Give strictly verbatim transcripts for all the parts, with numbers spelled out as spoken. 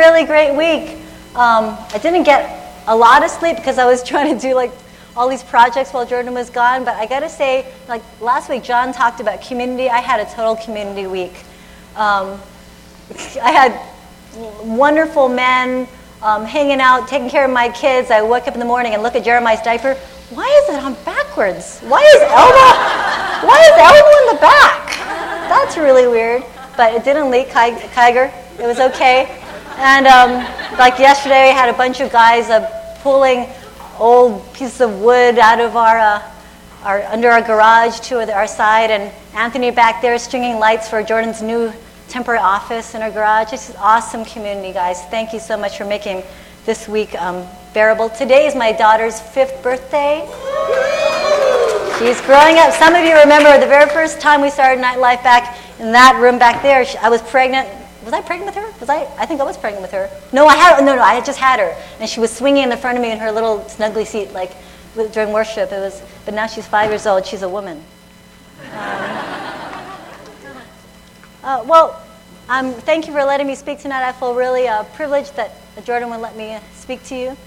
really great week. Um, I didn't get a lot of sleep because I was trying to do like all these projects while Jordan was gone. But I got to say, like last week, John talked about community. I had a total community week. Um, I had wonderful men um, hanging out, taking care of my kids. I wake up in the morning and look at Jeremiah's diaper. Why is it on backwards? Why is Elmo? Why is Elmo in the back? That's really weird. But it didn't leak, Kiger. It was okay. And um, like yesterday, I had a bunch of guys uh, pulling old pieces of wood out of our, uh, our under our garage to our side, and Anthony back there stringing lights for Jordan's new temporary office in our garage. This is awesome community, guys. Thank you so much for making this week um, bearable. Today is my daughter's fifth birthday. She's growing up. Some of you remember the very first time we started Nightlife back in that room back there. She, I was pregnant. Was I pregnant with her? Was I? I think I was pregnant with her. No, I had. No, no, I had just had her, and she was swinging in the front of me in her little snuggly seat, like with, during worship. It was. But now she's five years old. She's a woman. Um, uh, well, um, thank you for letting me speak tonight. I feel really uh, privileged that Jordan would let me uh, speak to you.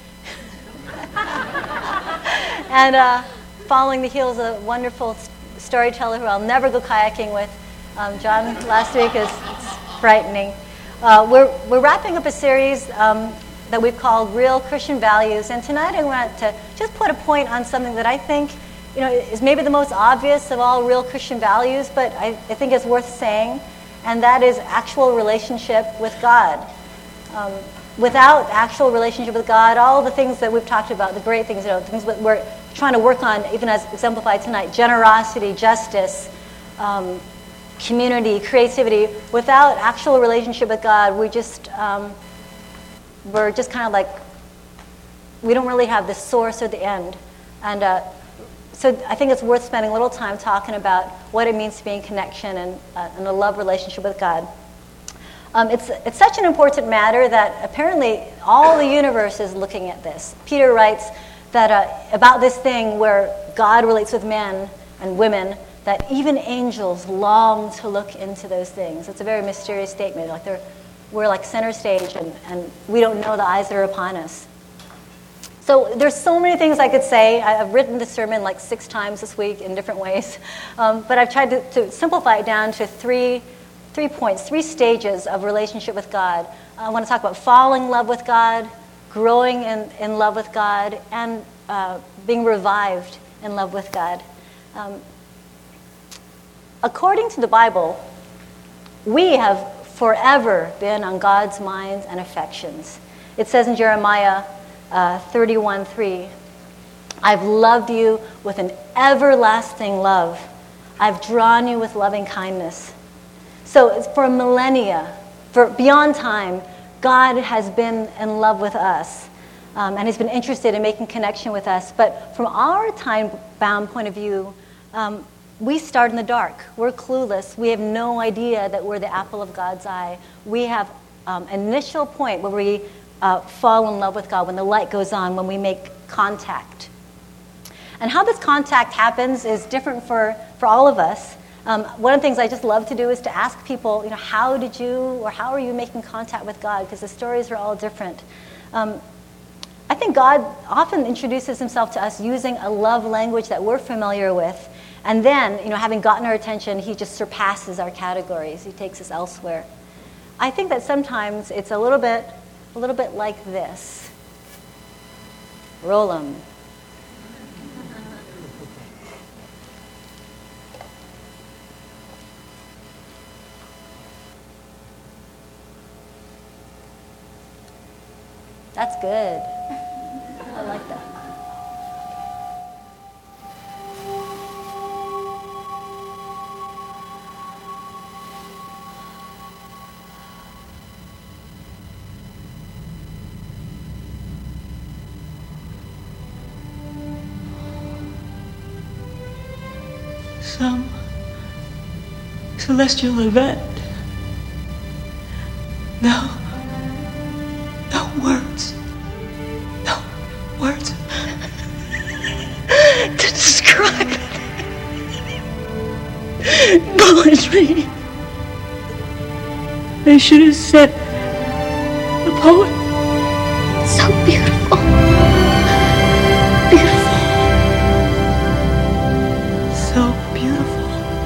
and uh, following the heels of a wonderful storyteller who I'll never go kayaking with, um, John, last week is it's frightening. Uh, we're, we're wrapping up a series um, that we've called Real Christian Values, and tonight I want to just put a point on something that I think you know, is maybe the most obvious of all real Christian values, but I, I think it's worth saying, and that is actual relationship with God. Um, without actual relationship with God, all the things that we've talked about, the great things, you know, things that we're trying to work on, even as exemplified tonight, generosity, justice, um, community, creativity, without actual relationship with God, we just, um, we're just kind of like, we don't really have the source or the end. And uh, so I think it's worth spending a little time talking about what it means to be in connection and, uh, and a love relationship with God. Um, it's, it's such an important matter that apparently all the universe is looking at this. Peter writes that uh, about this thing where God relates with men and women, that even angels long to look into those things. It's a very mysterious statement. Like they're, we're like center stage, and, and we don't know the eyes that are upon us. So there's so many things I could say. I've written the sermon like six times this week in different ways, um, but I've tried to, to simplify it down to three Three points, three stages of relationship with God. I want to talk about falling in love with God, growing in, in love with God, and uh, being revived in love with God. Um, according to the Bible, we have forever been on God's minds and affections. It says in Jeremiah uh, thirty-one three, I've loved you with an everlasting love. I've drawn you with loving kindness. So for millennia, for beyond time, God has been in love with us, um, and He's been interested in making connection with us. But from our time-bound point of view, um, we start in the dark. We're clueless. We have no idea that we're the apple of God's eye. We have um, an initial point where we uh, fall in love with God, when the light goes on, when we make contact. And how this contact happens is different for, for all of us. Um, one of the things I just love to do is to ask people, you know, how did you or how are you making contact with God? Because the stories are all different. Um, I think God often introduces Himself to us using a love language that we're familiar with, and then, you know, having gotten our attention, He just surpasses our categories. He takes us elsewhere. I think that sometimes it's a little bit, a little bit like this. Roll 'em. That's good. I like that. Some celestial event. No. No words. No words to describe it. Poetry. They should have set the poet. So beautiful. Beautiful. So beautiful.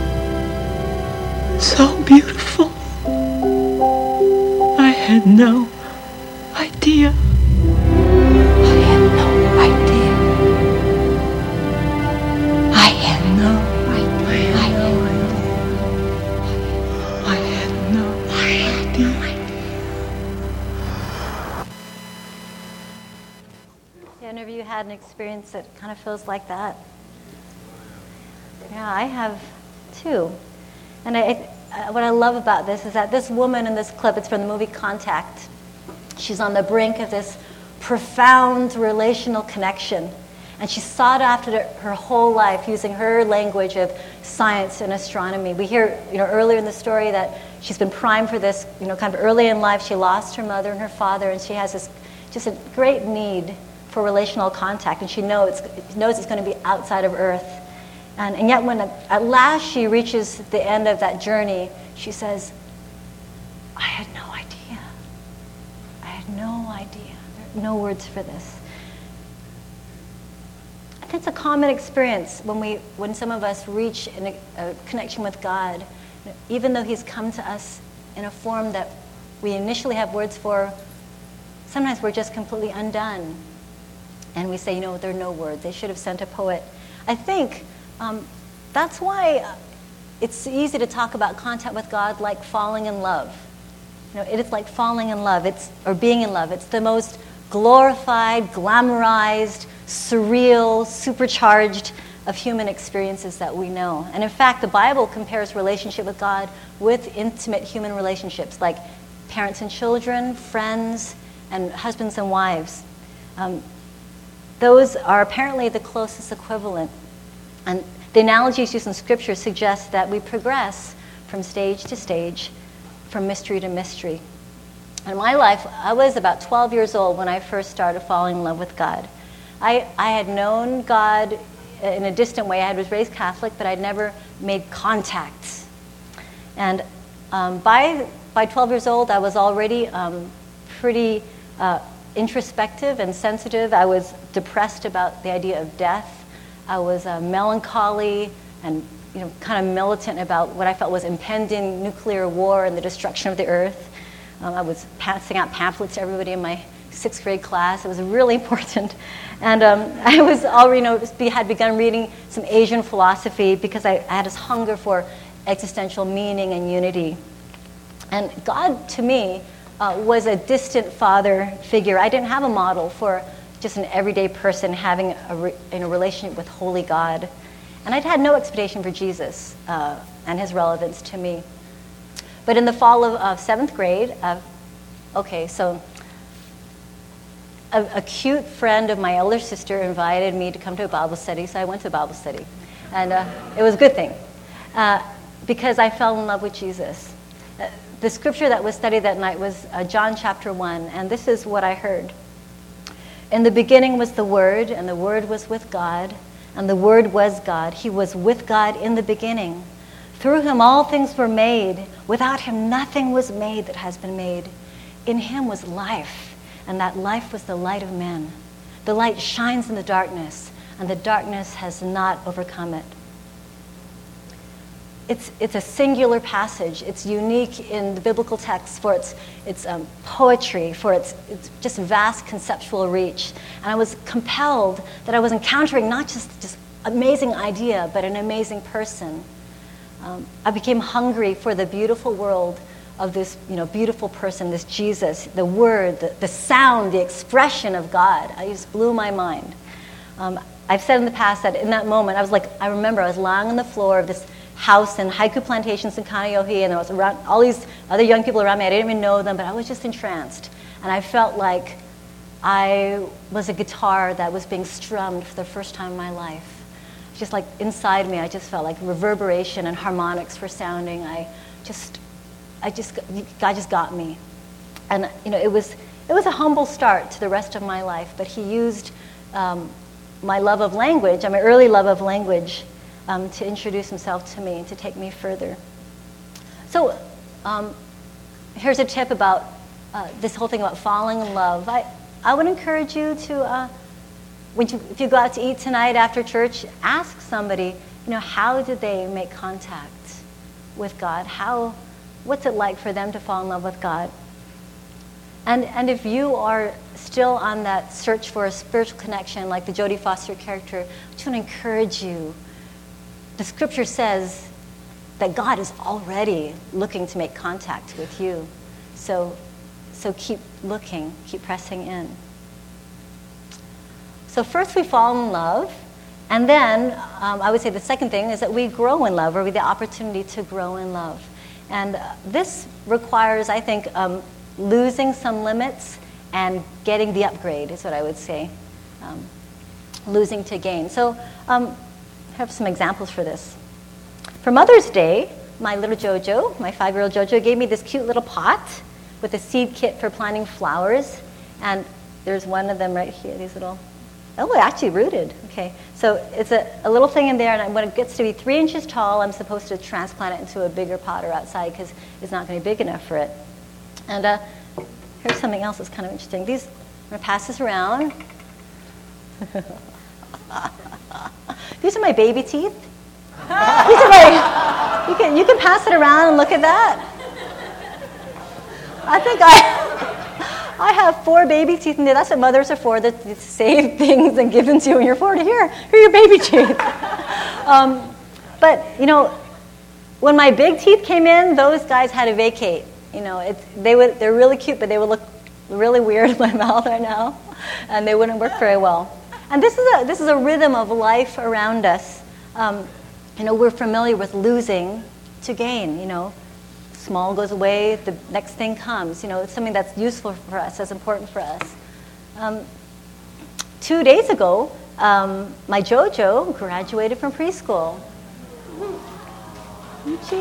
So beautiful. I had no idea. I had no idea. I had no idea. I had no idea. I had no idea. Have any of you had an experience that kind of feels like that? Yeah, I have too. And I, I, what I love about this is that this woman in this clip, it's from the movie Contact. She's on the brink of this profound relational connection. And she sought after it her whole life using her language of science and astronomy. We hear, you know, earlier in the story that she's been primed for this, you know, kind of early in life. She lost her mother and her father, and she has this just a great need for relational contact, and she knows, knows it's going to be outside of Earth. And, and yet when at last she reaches the end of that journey, she says, I had no idea. I had no idea. There are no words for this. I think it's a common experience when, we, when some of us reach in a, a connection with God, even though he's come to us in a form that we initially have words for, sometimes we're just completely undone. And we say, you know, there are no words. They should have sent a poet. I think um, that's why it's easy to talk about contact with God like falling in love. You know, it is like falling in love, it's or being in love. It's the most glorified, glamorized, surreal, supercharged of human experiences that we know. And in fact, the Bible compares relationship with God with intimate human relationships, like parents and children, friends, and husbands and wives. Um, Those are apparently the closest equivalent. And the analogies used in Scripture suggest that we progress from stage to stage, from mystery to mystery. In my life, I was about twelve years old when I first started falling in love with God. I, I had known God in a distant way. I was raised Catholic, but I'd never made contact. And um, by, by twelve years old, I was already um, pretty uh, introspective and sensitive. I was depressed about the idea of death. I was uh, melancholy and, you know, kind of militant about what I felt was impending nuclear war and the destruction of the earth. Um, I was passing out pamphlets to everybody in my sixth grade class. It was really important. And um, I was already, you know, had begun reading some Asian philosophy because I, I had this hunger for existential meaning and unity. And God, to me, uh, was a distant father figure. I didn't have a model for just an everyday person having a, re- in a relationship with holy God. And I'd had no expectation for Jesus uh, and his relevance to me. But in the fall of, of seventh grade, uh, okay, so a, a cute friend of my elder sister invited me to come to a Bible study, so I went to a Bible study. And uh, it was a good thing, uh, because I fell in love with Jesus. Uh, the scripture that was studied that night was uh, John chapter one, and this is what I heard. In the beginning was the Word, and the Word was with God, and the Word was God. He was with God in the beginning. Through him all things were made. Without him nothing was made that has been made. In him was life, and that life was the light of men. The light shines in the darkness, and the darkness has not overcome it. It's, it's a singular passage. It's unique in the biblical text for its, its um, poetry, for its, its just vast conceptual reach. And I was compelled that I was encountering not just this amazing idea, but an amazing person. Um, I became hungry for the beautiful world of this, you know, beautiful person, this Jesus, the word, the, the sound, the expression of God. I just blew my mind. Um, I've said in the past that in that moment, I was like, I remember I was lying on the floor of this house in Haiku Plantations in Kaneohe, and there was around all these other young people around me. I didn't even know them, but I was just entranced. And I felt like I was a guitar that was being strummed for the first time in my life. Just like inside me, I just felt like reverberation and harmonics were sounding. I just, I just, God just got me. And, you know, it was, it was a humble start to the rest of my life, but he used um, my love of language, my early love of language, Um, to introduce himself to me and to take me further. So um, here's a tip about uh, this whole thing about falling in love, I, I would encourage you to, uh, when you, if you go out to eat tonight after church, ask somebody, you know, how did they make contact with God? How, what's it like for them to fall in love with God? And, and if you are still on that search for a spiritual connection, like the Jodie Foster character, I just want to encourage you. The scripture says that God is already looking to make contact with you. So, so keep looking, keep pressing in. So first we fall in love, and then um, I would say the second thing is that we grow in love, or we have the opportunity to grow in love. And uh, this requires, I think, um, losing some limits and getting the upgrade is what I would say. Um, losing to gain. So um, I have some examples for this. For Mother's Day, my little Jojo, my five-year-old Jojo, gave me this cute little pot with a seed kit for planting flowers. And there's one of them right here, these little, oh, it actually rooted. Okay, so it's a, a little thing in there, and when it gets to be three inches tall, I'm supposed to transplant it into a bigger pot or outside because it's not going to be big enough for it. And uh, here's something else that's kind of interesting. These, I'm going to pass this around. These are my baby teeth. These are my, you can, you can pass it around and look at that. I think I, I have four baby teeth in there. That's what mothers are for, that to save things and give them to you when you're forty. Here, here are your baby teeth. um, but, you know, when my big teeth came in, those guys had to vacate. You know, it's, they would, they're really cute, but they would look really weird in my mouth right now, and they wouldn't work very well. And this is a, this is a rhythm of life around us. Um, you know, we're familiar with losing to gain, you know. Small goes away, the next thing comes. You know, it's something that's useful for us, that's important for us. Um, two days ago, um, my Jojo graduated from preschool. She,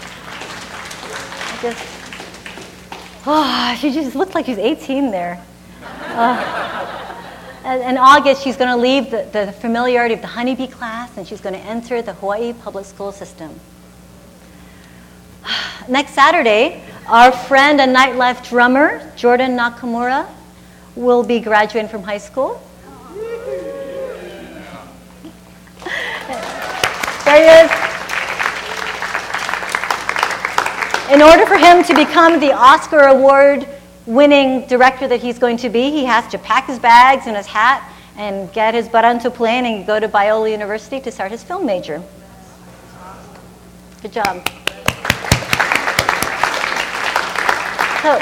I just, oh, she just looked like she's eighteen there. Uh, and in August, she's going to leave the, the familiarity of the honeybee class, and she's going to enter the Hawaii public school system. Next Saturday, our friend and nightlife drummer, Jordan Nakamura, will be graduating from high school. There he is. In order for him to become the Oscar Award-winning director that he's going to be, he has to pack his bags and his hat and get his butt onto a plane and go to Biola University to start his film major. Good job. So,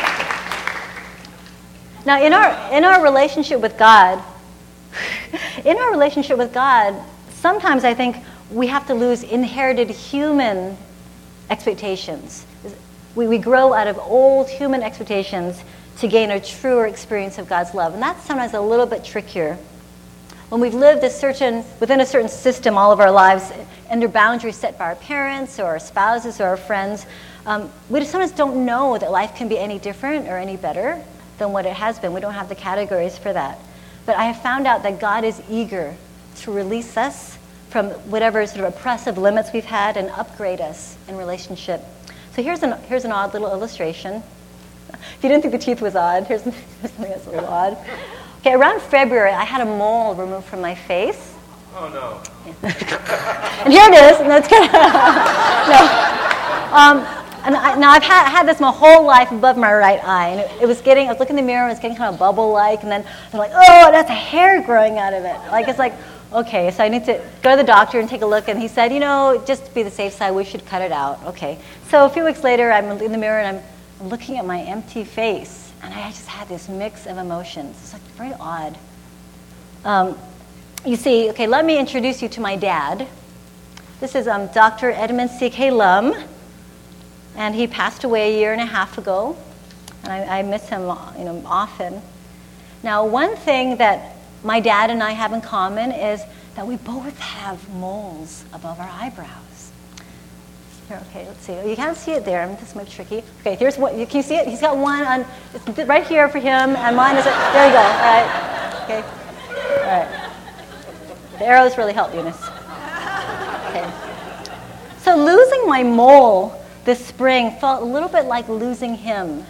now in our in our relationship with God, in our relationship with God, sometimes I think we have to lose inherited human expectations. We, we grow out of old human expectations to gain a truer experience of God's love. And that's sometimes a little bit trickier. When we've lived a certain, within a certain system all of our lives, under boundaries set by our parents or our spouses or our friends, um, we just sometimes don't know that life can be any different or any better than what it has been. We don't have the categories for that. But I have found out that God is eager to release us from whatever sort of oppressive limits we've had and upgrade us in relationship. So here's an, here's an odd little illustration. If you didn't think the teeth was odd, here's, here's something that's a little odd. Okay, around February, I had a mole removed from my face. Oh, no. And here it is. And that's kind of, no. Um, and I, now, I've had, had this my whole life above my right eye. And it, it was getting, I was looking in the mirror, it was getting kind of bubble-like. And then I'm like, oh, that's a hair growing out of it. Like, it's like, okay, so I need to go to the doctor and take a look. And he said, you know, just to be the safe side, we should cut it out. Okay. So a few weeks later, I'm in the mirror and I'm looking at my empty face. And I just had this mix of emotions. It's like very odd. Um, you see, okay, let me introduce you to my dad. This is um, Doctor Edmund C K Lum. And he passed away a year and a half ago. And I, I miss him, you know, often. Now, one thing that my dad and I have in common is that we both have moles above our eyebrows. Here, okay, let's see. You can't see it there. This might be tricky. Okay, here's what. Can you see it? He's got one on, it's right here for him, and mine is, there you go. All right. Okay. All right. The arrows really help, Eunice. Okay. So losing my mole this spring felt a little bit like losing him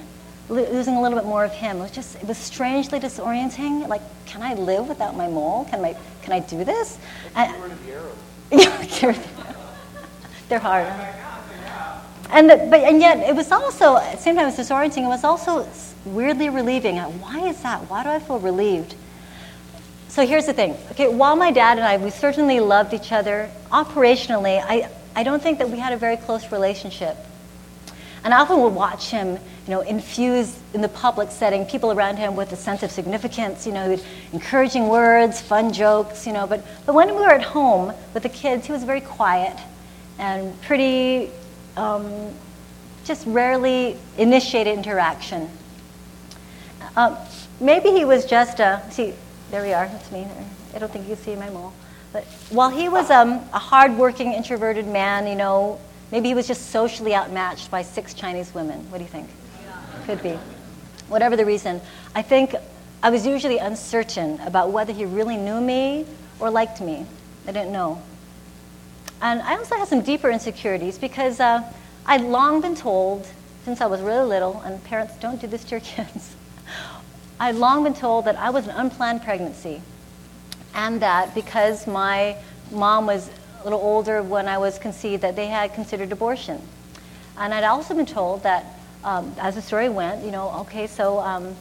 lo- losing a little bit more of him. It was just, it was strangely disorienting. Like, can I live without my mole? Can my, can I do this? And, yeah, they're hard. And the, but and yet it was also, at the same time it was disorienting. It was also weirdly relieving. Why is that? Why do I feel relieved? So here's the thing. Okay, while my dad and I, we certainly loved each other, operationally, I, I don't think that we had a very close relationship. And I often would watch him, you know, infuse in the public setting people around him with a sense of significance, you know, encouraging words, fun jokes, you know. But, but when we were at home with the kids, he was very quiet and pretty, um, just rarely initiated interaction. Um, maybe he was just a, see, there we are, that's me. I don't think you see my mole. But while he was um, a hard-working, introverted man, you know, maybe he was just socially outmatched by six Chinese women. What do you think? Yeah. Could be. Whatever the reason. I think I was usually uncertain about whether he really knew me or liked me. I didn't know. And I also had some deeper insecurities because uh, I'd long been told, since I was really little, and parents, don't do this to your kids, I'd long been told that I was an unplanned pregnancy, and that because my mom was a little older when I was conceived, that they had considered abortion. And I'd also been told that, um, as the story went, you know, okay, so um,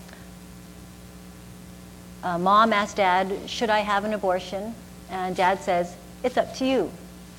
uh, mom asked dad, should I have an abortion? And dad says, it's up to you.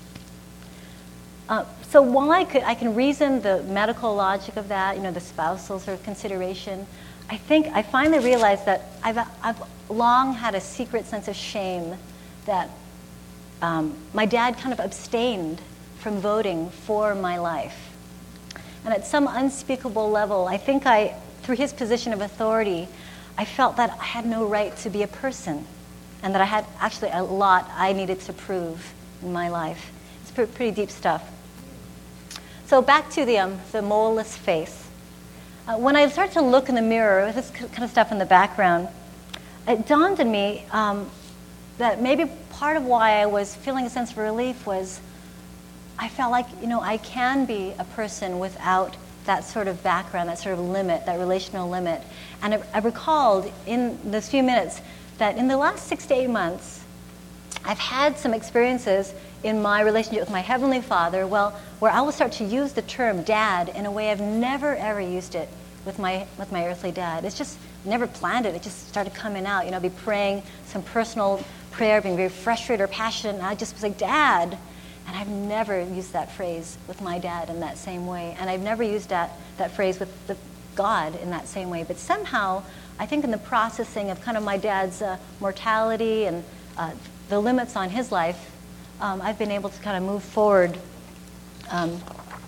Uh, so while I, could, I can reason the medical logic of that, you know, the spousal sort of consideration, I think I finally realized that I've, I've long had a secret sense of shame that um, my dad kind of abstained from voting for my life. And at some unspeakable level, I think I, through his position of authority, I felt that I had no right to be a person and that I had actually a lot I needed to prove in my life. It's pretty, pretty deep stuff. So back to the, um, the moleless face. Uh, when I started to look in the mirror, with this kind of stuff in the background, it dawned on me um, that maybe part of why I was feeling a sense of relief was I felt like, you know, I can be a person without that sort of background, that sort of limit, that relational limit. And I, I recalled in those few minutes that in the last six to eight months, I've had some experiences in my relationship with my Heavenly Father, well, where I will start to use the term dad in a way I've never, ever used it with my with my earthly dad. It's just never planned it. It just started coming out. You know, I'd be praying some personal prayer, being very frustrated or passionate, and I just was like, Dad. And I've never used that phrase with my dad in that same way. And I've never used that, that phrase with the God in that same way. But somehow, I think in the processing of kind of my dad's uh, mortality and uh, the limits on his life, um, I've been able to kind of move forward um,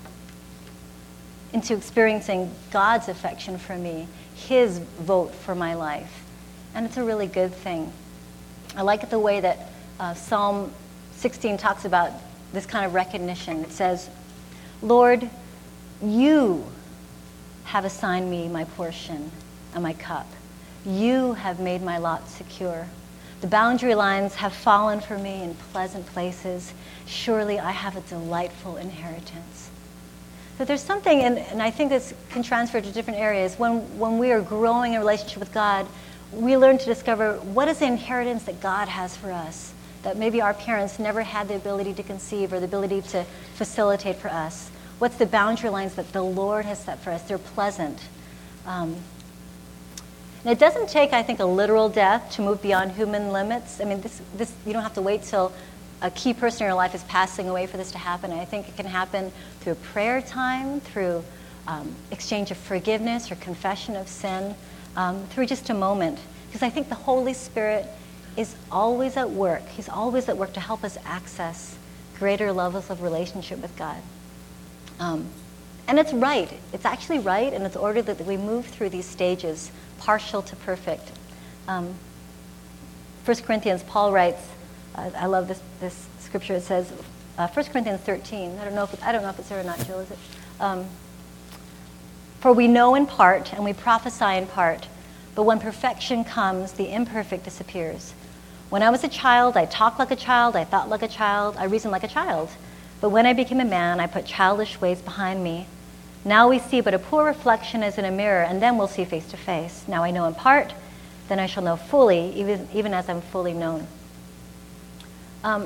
into experiencing God's affection for me, his vote for my life. And it's a really good thing. I like it the way that uh, Psalm sixteen talks about this kind of recognition. It says, Lord, you have assigned me my portion and my cup. You have made my lot secure. The boundary lines have fallen for me in pleasant places. Surely I have a delightful inheritance. So there's something, and, and I think this can transfer to different areas. When, when we are growing in a relationship with God, we learn to discover what is the inheritance that God has for us, that maybe our parents never had the ability to conceive or the ability to facilitate for us. What's the boundary lines that the Lord has set for us? They're pleasant. Um, and it doesn't take, I think, a literal death to move beyond human limits. I mean, this, this you don't have to wait till a key person in your life is passing away for this to happen. I think it can happen through prayer time, through um, exchange of forgiveness or confession of sin, um, through just a moment. Because I think the Holy Spirit is always at work. He's always at work to help us access greater levels of relationship with God. Um, and it's right. It's actually right, and it's ordered that we move through these stages, partial to perfect. Um, First Corinthians, Paul writes, uh, I love this, this scripture. It says, uh, First Corinthians thirteen. I don't know if it, I don't know if it's there or not, Jill. Is it? Um, For we know in part, and we prophesy in part, but when perfection comes, the imperfect disappears. When I was a child, I talked like a child, I thought like a child, I reasoned like a child. But when I became a man, I put childish ways behind me. Now we see but a poor reflection as in a mirror, and then we'll see face to face. Now I know in part, then I shall know fully, even, even as I'm fully known. Um,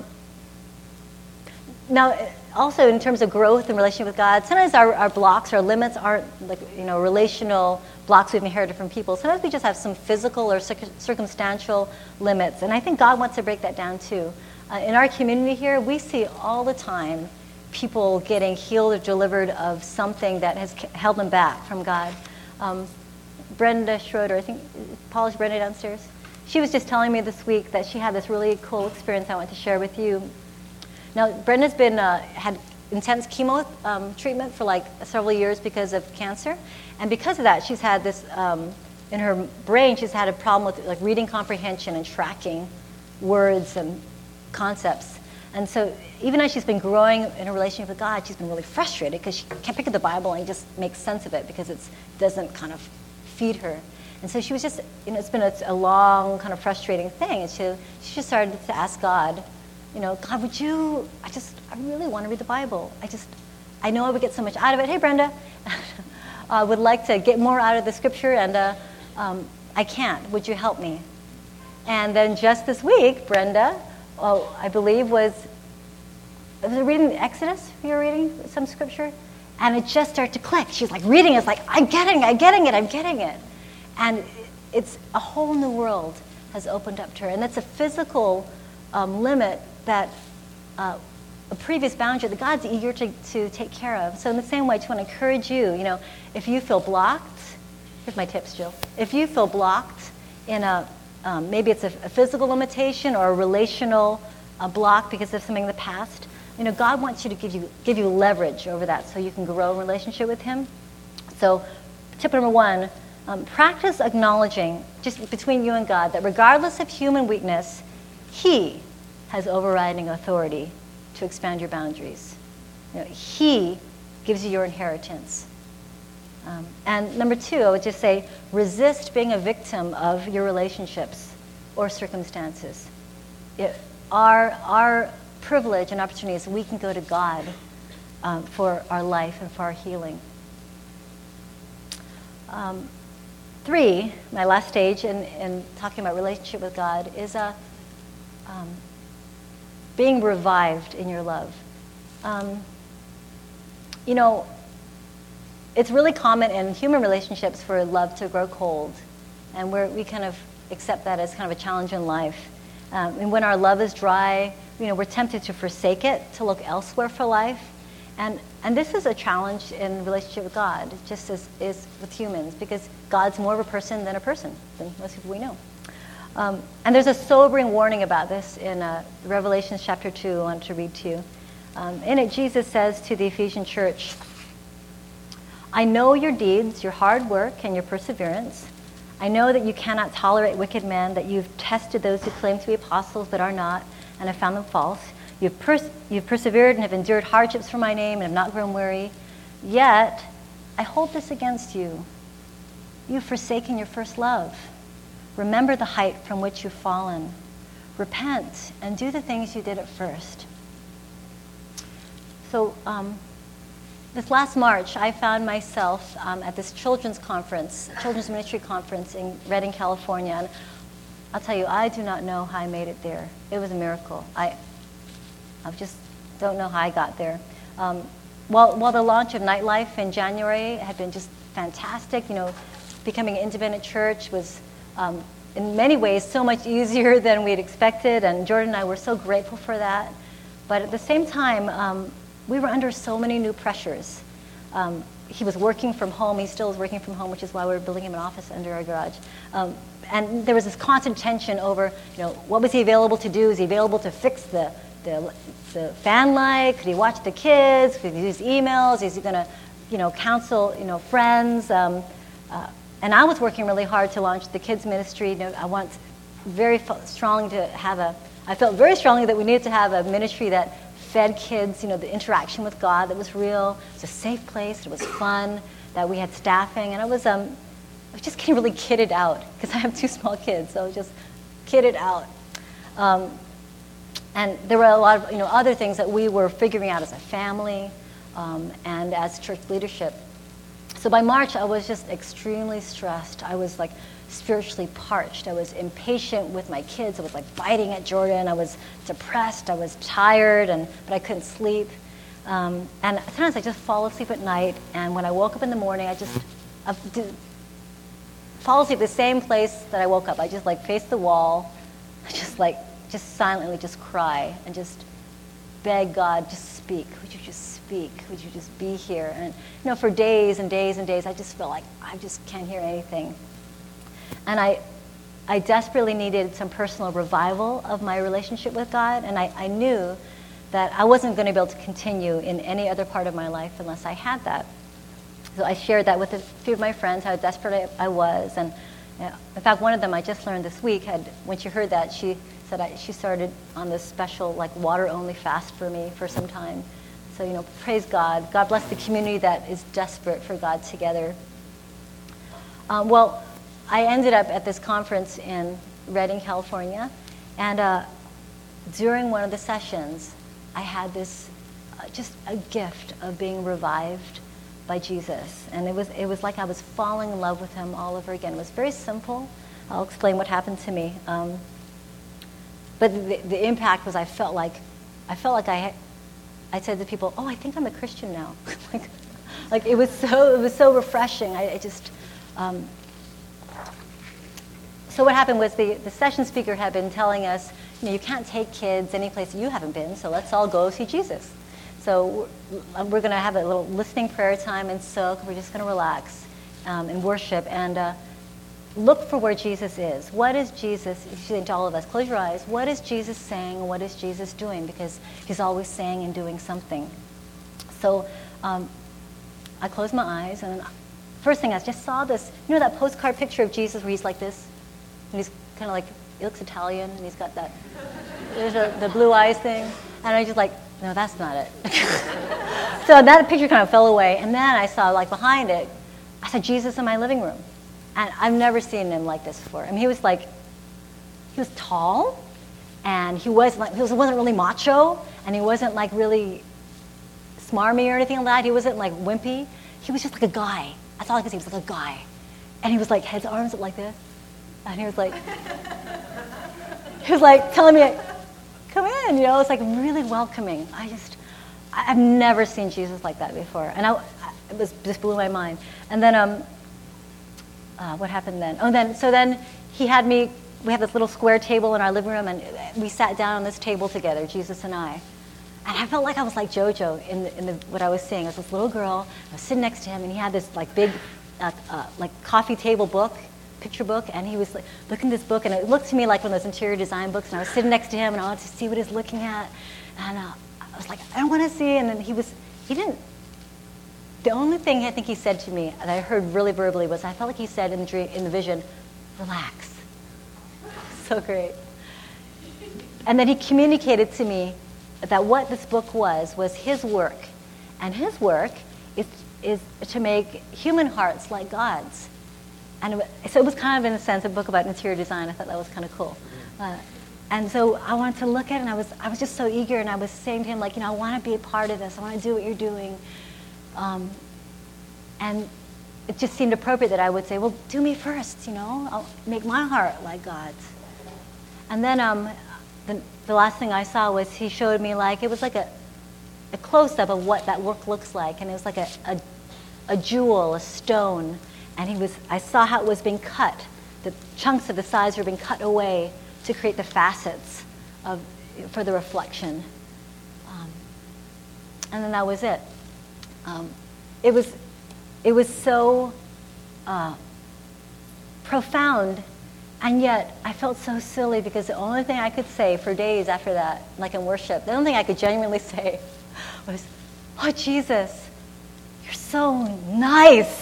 now, also in terms of growth and relationship with God, sometimes our, our blocks, our limits aren't like, you know, relational blocks we've inherited from people. Sometimes we just have some physical or circ- circumstantial limits, and I think God wants to break that down too. Uh, in our community here, we see all the time people getting healed or delivered of something that has held them back from God. Um, Brenda Schroeder, I think, Paul, is Brenda downstairs? She was just telling me this week that she had this really cool experience I want to share with you. Now, Brenda's been uh, had intense chemo um, treatment for like several years because of cancer, and because of that, she's had this um, in her brain. She's had a problem with like reading comprehension and tracking words and concepts. And so, even as she's been growing in her relationship with God, she's been really frustrated because she can't pick up the Bible and just make sense of it because it doesn't kind of feed her. And so she was just, you know, it's been a, a long, kind of frustrating thing. And she she just started to ask God, you know, God, would you, I just, I really want to read the Bible. I just, I know I would get so much out of it. Hey, Brenda, I would like to get more out of the scripture, and uh, um, I can't. Would you help me? And then just this week, Brenda, oh, I believe, was, was it reading Exodus? You were reading some scripture? And it just started to click. She's like reading, it's like, I'm getting it, I'm getting it, I'm getting it. And it's a whole new world has opened up to her. And it's a physical um, limit that uh, a previous boundary that God's eager to, to take care of. So in the same way, I just want to encourage you, you know, if you feel blocked, here's my tips, Jill. If you feel blocked in a, um, maybe it's a, a physical limitation or a relational uh, block because of something in the past, you know, God wants you to give you give you leverage over that so you can grow in relationship with Him. So tip number one, um, practice acknowledging, just between you and God, that regardless of human weakness, He has overriding authority to expand your boundaries. You know, He gives you your inheritance. Um, and number two, I would just say, resist being a victim of your relationships or circumstances. It, our, our privilege and opportunity is we can go to God um, for our life and for our healing. Um, three, my last stage in, in talking about relationship with God is a um, being revived in your love. Um, you know, it's really common in human relationships for love to grow cold, and we're, we kind of accept that as kind of a challenge in life. Um, and when our love is dry, you know, we're tempted to forsake it, to look elsewhere for life. And and this is a challenge in relationship with God, just as is with humans, because God's more of a person than a person, than most people we know. Um, and there's a sobering warning about this in uh, Revelation chapter two, I want to read to you. Um, in it, Jesus says to the Ephesian church, I know your deeds, your hard work, and your perseverance. I know that you cannot tolerate wicked men, that you've tested those who claim to be apostles but are not, and have found them false. You've, pers- you've persevered and have endured hardships for my name and have not grown weary. Yet, I hold this against you. You've forsaken your first love. Remember the height from which you've fallen. Repent and do the things you did at first. So, um, this last March, I found myself um, at this children's conference, children's ministry conference in Redding, California. And I'll tell you, I do not know how I made it there. It was a miracle. I, I just don't know how I got there. Um, while, while the launch of Nightlife in January had been just fantastic, you know, becoming an independent church was um, in many ways so much easier than we had expected, and Jordan and I were so grateful for that. But at the same time, um, we were under so many new pressures. Um, he was working from home. He still is working from home, which is why we were building him an office under our garage. Um, and there was this constant tension over, you know, what was he available to do? Is he available to fix the the, the fan light? Could he watch the kids? Could he use emails? Is he going to, you know, counsel, you know, friends? Um, uh, and I was working really hard to launch the kids ministry. You know, I want very f- strongly to have a. I felt very strongly that we needed to have a ministry that fed kids, you know, the interaction with God that was real. It was a safe place. It was fun. That we had staffing, and I was um, I was just getting really kitted out because I have two small kids, so I was just kitted out. Um, and there were a lot of, you know, other things that we were figuring out as a family um, and as church leadership. So by March, I was just extremely stressed. I was like spiritually parched. I was impatient with my kids. I was like biting at Jordan. I was depressed. I was tired, and but I couldn't sleep. Um, and sometimes I just fall asleep at night, and when I woke up in the morning, I just I did, fall asleep the same place that I woke up. I just like face the wall, I just like just silently just cry and just beg God, just speak. Would you just speak? Would you just be here? And you know, for days and days and days, I just felt like I just can't hear anything. And I, I desperately needed some personal revival of my relationship with God, and I, I knew that I wasn't going to be able to continue in any other part of my life unless I had that. So I shared that with a few of my friends, how desperate I was. And uh, in fact, one of them I just learned this week, had when she heard that, she said I, she started on this special like water-only fast for me for some time. So, you know, praise God. God bless the community that is desperate for God together. Um, well, I ended up at this conference in Redding, California, and uh, during one of the sessions, I had this uh, just a gift of being revived by Jesus, and it was it was like I was falling in love with him all over again. It was very simple. I'll explain what happened to me, um, but the, the impact was I felt like I felt like I had, I said to people, "Oh, I think I'm a Christian now." like, like it was so it was so refreshing. I, I just. Um, So what happened was the, the session speaker had been telling us, you know, you can't take kids any place you haven't been, so let's all go see Jesus. So we're, we're going to have a little listening prayer time and soak. We're just going to relax um, and worship and uh, look for where Jesus is. What is Jesus, she's saying to all of us, close your eyes, what is Jesus saying and what is Jesus doing? Because he's always saying and doing something. So um, I closed my eyes, and then first thing I just saw this, you know that postcard picture of Jesus where he's like this? And he's kind of like, he looks Italian, and he's got that, there's a, the blue eyes thing. And I was just like, no, that's not it. So that picture kind of fell away. And then I saw, like, behind it, I saw Jesus in my living room. And I've never seen him like this before. I mean, he was like, he was tall, and he wasn't, like, he wasn't really macho, and he wasn't, like, really smarmy or anything like that. He wasn't, like, wimpy. He was just like a guy. That's all I could see. He was like a guy. And he was, like, had his arms up like this. And he was like, he was like telling me, come in, you know, it's like really welcoming. I just, I've never seen Jesus like that before. And I, it was just blew my mind. And then, um, uh, what happened then? Oh, then, so then he had me, we had this little square table in our living room, and we sat down on this table together, Jesus and I. And I felt like I was like JoJo in, the, in the, what I was seeing. I was this little girl, I was sitting next to him, and he had this like big, uh, uh, like coffee table book, picture book, and he was like, looking at this book, and it looked to me like one of those interior design books, and I was sitting next to him, and I wanted to see what he's looking at, and uh, I was like, I don't want to see, and then he was, he didn't, the only thing I think he said to me that I heard really verbally was, I felt like he said in the dream, in the vision, relax. So great. And then he communicated to me that what this book was, was his work, and his work is, is to make human hearts like God's. And it, so it was kind of, in a sense, a book about interior design. I thought that was kind of cool. Uh, and so I wanted to look at it, and I was I was just so eager, and I was saying to him, like, you know, I want to be a part of this. I want to do what you're doing. Um, and it just seemed appropriate that I would say, well, do me first, you know. I'll make my heart like God's. And then um, the, the last thing I saw was he showed me, like, it was like a, a close-up of what that work looks like. And it was like a, a, a jewel, a stone. And he was, I saw how it was being cut. The chunks of the sides were being cut away to create the facets of, for the reflection. Um, and then that was it. Um, it was, it was so uh, profound, and yet I felt so silly because the only thing I could say for days after that, like in worship, the only thing I could genuinely say was, oh, Jesus, you're so nice.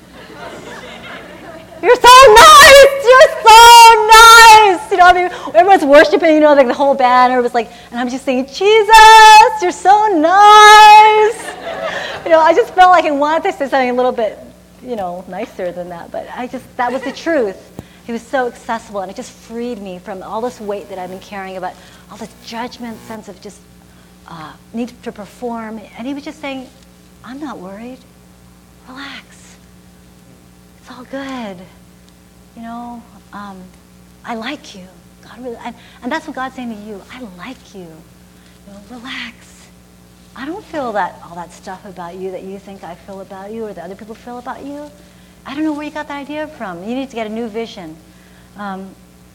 You're so nice! You're so nice! You know, I mean, everyone's worshiping, you know, like the whole band, or was like, and I'm just saying, Jesus, you're so nice! You know, I just felt like I wanted to say something a little bit, you know, nicer than that, but I just, that was the truth. He was so accessible, and it just freed me from all this weight that I've been carrying about all this judgment, sense of just uh, need to perform, and he was just saying, I'm not worried. Relax. It's all good. You know, um, I like you. God really, and, and that's what God's saying to you. I like you. You know, relax. I don't feel that all that stuff about you that you think I feel about you or that other people feel about you. I don't know where you got that idea from. You need to get a new vision. Um,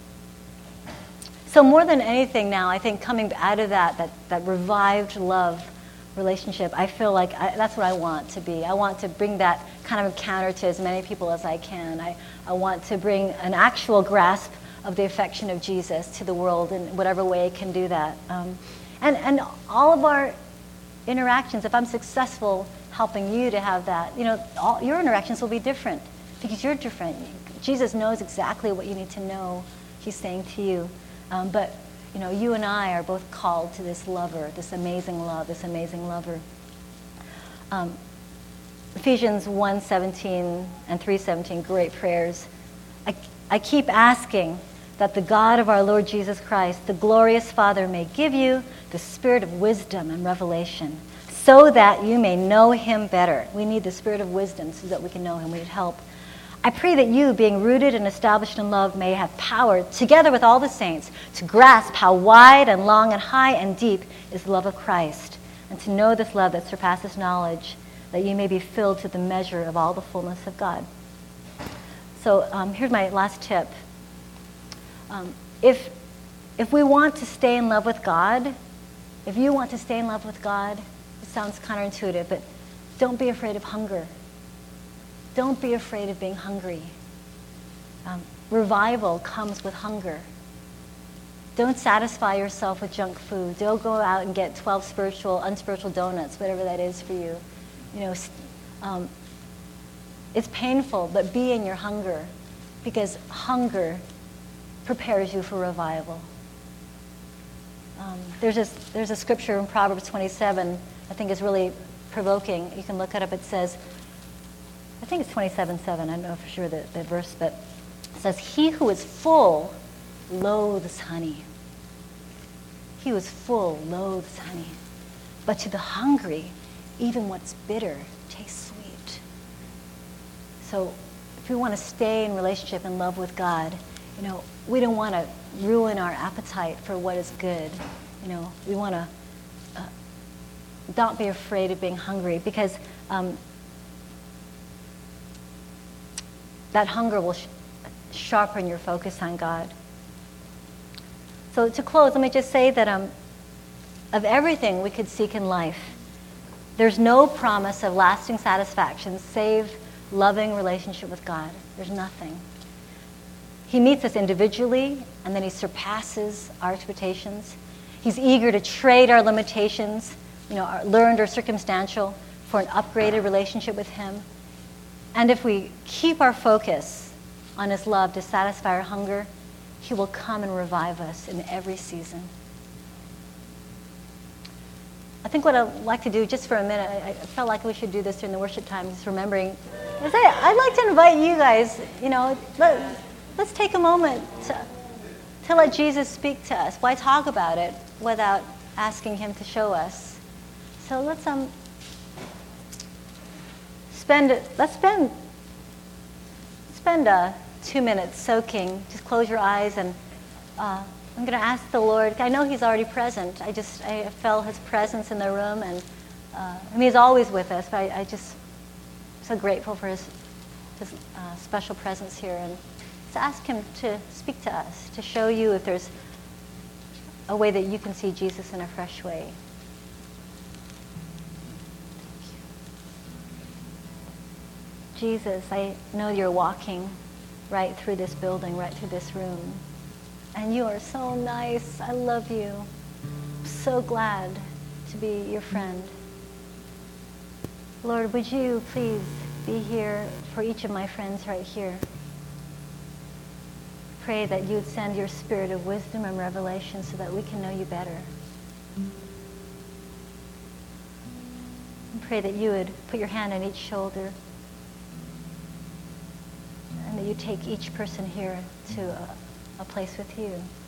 so more than anything now, I think coming out of that, that, that revived love relationship, I feel like I, that's what I want to be. I want to bring that kind of encounter to as many people as I can. I, I want to bring an actual grasp of the affection of Jesus to the world in whatever way it can do that. Um, and, and all of our interactions, if I'm successful helping you to have that, you know, all your interactions will be different because you're different. Jesus knows exactly what you need to know. He's saying to you. Um, but, you know, you and I are both called to this lover, this amazing love, this amazing lover. Um, Ephesians one seventeen and three seventeen, great prayers. I, I keep asking that the God of our Lord Jesus Christ, the glorious Father, may give you the spirit of wisdom and revelation so that you may know him better. We need the spirit of wisdom so that we can know him. We need help. I pray that you, being rooted and established in love, may have power, together with all the saints, to grasp how wide and long and high and deep is the love of Christ, and to know this love that surpasses knowledge, that you may be filled to the measure of all the fullness of God. So um, here's my last tip. Um, if, if we want to stay in love with God, if you want to stay in love with God, it sounds counterintuitive, but don't be afraid of hunger. Don't be afraid of being hungry. Um, revival comes with hunger. Don't satisfy yourself with junk food. Don't go out and get twelve spiritual, unspiritual donuts, whatever that is for you. You know, um, it's painful, but be in your hunger, because hunger prepares you for revival. Um, there's, a, there's a scripture in Proverbs twenty-seven I think is really provoking. You can look it up. It says, I think it's twenty-seven seven, I don't know for sure the, the verse, but it says, he who is full loathes honey. He who is full loathes honey. But to the hungry, even what's bitter tastes sweet. So if we want to stay in relationship and love with God, you know, we don't want to ruin our appetite for what is good. You know, we want to uh, don't be afraid of being hungry, because um, that hunger will sh- sharpen your focus on God. So to close, let me just say that um, of everything we could seek in life, there's no promise of lasting satisfaction save loving relationship with God. There's nothing. He meets us individually, and then he surpasses our expectations. He's eager to trade our limitations, you know, our learned or circumstantial, for an upgraded relationship with him. And if we keep our focus on his love to satisfy our hunger, he will come and revive us in every season. I think what I'd like to do just for a minute, I, I felt like we should do this during the worship time, just remembering, is I, I'd like to invite you guys, you know, let, let's take a moment to, to let Jesus speak to us. Why talk about it without asking him to show us? So let's um spend let's spend spend uh, two minutes soaking. Just close your eyes, and uh, I'm going to ask the Lord. I know he's already present. I just I felt his presence in the room, and uh, I mean he's always with us. But I, I just so grateful for his his uh, special presence here, and to ask him to speak to us, to show you if there's a way that you can see Jesus in a fresh way. Jesus, I know you're walking right through this building, right through this room. And you are so nice. I love you. I'm so glad to be your friend. Lord, would you please be here for each of my friends right here? Pray that you would send your spirit of wisdom and revelation so that we can know you better. And pray that you would put your hand on each shoulder, and that you take each person here to a, a place with you.